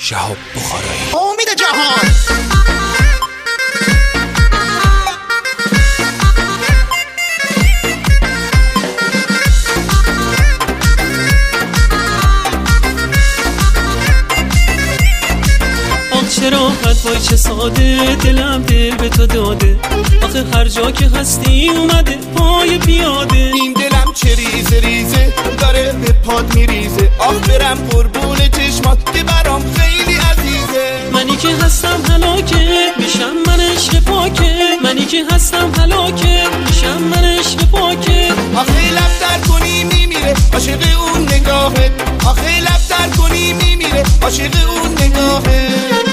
شهاب بخارایی. امید جهان چرا وای چه ساده دلم دل به تو داده، آخه هر جا که هستی اومده پای پیاده. این دلم چه ریزه ریزه داره به پاد میریزه، آخ برم قربون چشمات که برام خیلی عزیزه. منی که هستم هلاکت میشم من عشق پاکت، منی که هستم هلاکت میشم من عشق پاکت. آخه لب در کنی میمیره عاشق اون نگاهت، آخه لب در کنی میمیره عاشق اون نگاهت.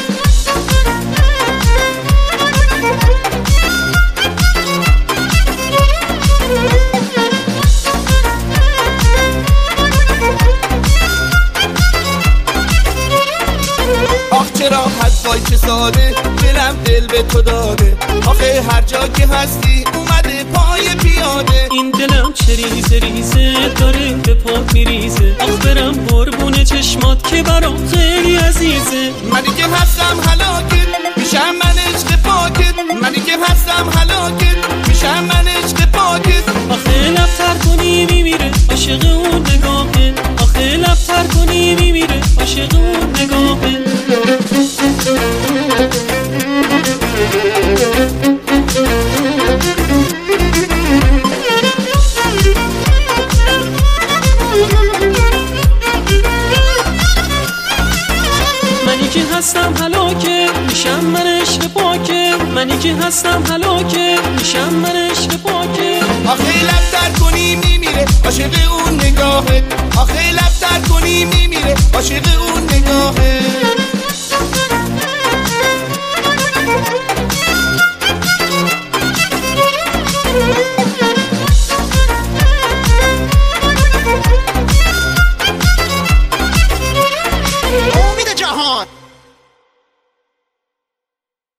چرا وای چه ساده دلم دل به تو داده، آخه هر جا که هستی اومده پای پیاده. این دلم چه ریزه ریزه داره به پات میریزه، آخ برم قربون چشمات که برام خیلی عزیزه. منی که هستم هلاکت میشم من عشق پاکت، منی که هستم هلاکت میشم من عشق پاکت. آخه لب تر کنی میمیره عاشق اون نگاهت، آخه لب تر کنی میمیره عاشق اون نگاهت. منی که هستم هلاکت میشم من عشق پاکت، منی که هستم هلاکت میشم من عشق پاکت. آخه لب در کنی میمیره عاشق اون نگاهت، آخه لب در کنی میمیره عاشق اون نگاهت.